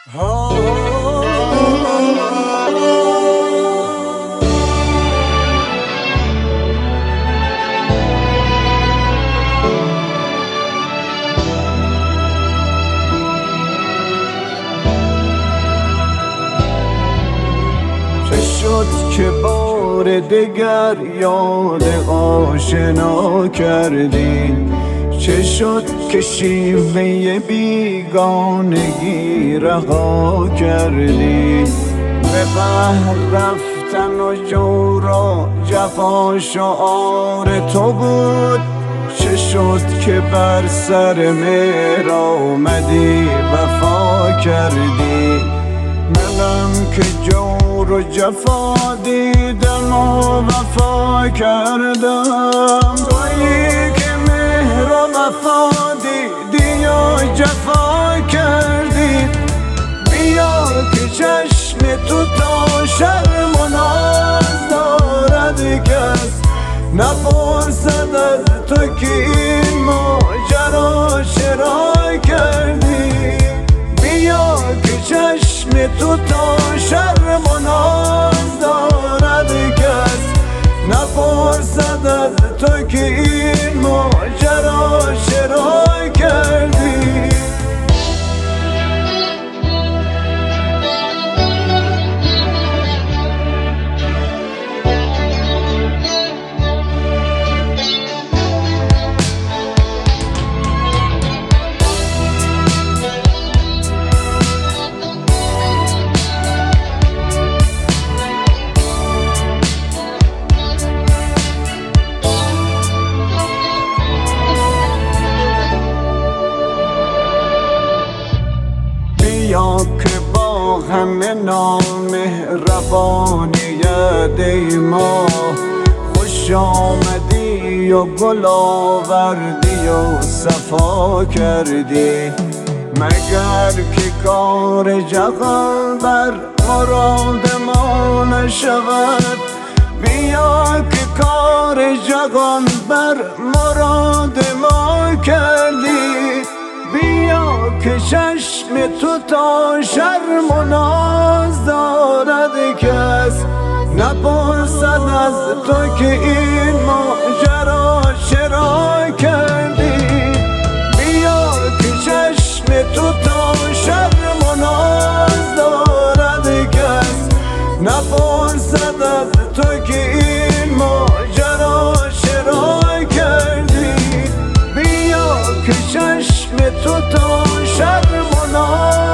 چه شد که بار دگر یاد آشنا کردی؟ چه شد که شیوه بیگانگی رها کردی؟ به بحر رفتن و جورا جفا شعار تو بود. چه شد که بر سر مهر آمدی وفا کردی؟ منم که جور و جفا دیدم و وفا کردم، تویی که مهر و وفا دیدی و جفا کردی. بیا که چشم تو تا شرم و ناز دارد کس، نپرسد از تو که این ماجرا چرا کردی. بیا که چشم تو تا شرم و ناز دارد کس، نپرسد از تو که این ماجرا چرا کردی. بیا که با همه نامهربانیت ای ما خوش آمدی و گل آوردی و صفا کردی. مگر که کار جهان بر مراد ما نشود؟ بیا که کار جهان بر مراد ما کردی. بیا که چشم تو تا شرم و ناز دارد کس، نپرسد از تو که این ماجرا چرا کردی. بیا که چشم تو تا شرم و ناز دارد کس، نپرسد از تو که این ماجرا چرا کردی. بیا که چشم تو تا شرم و ناز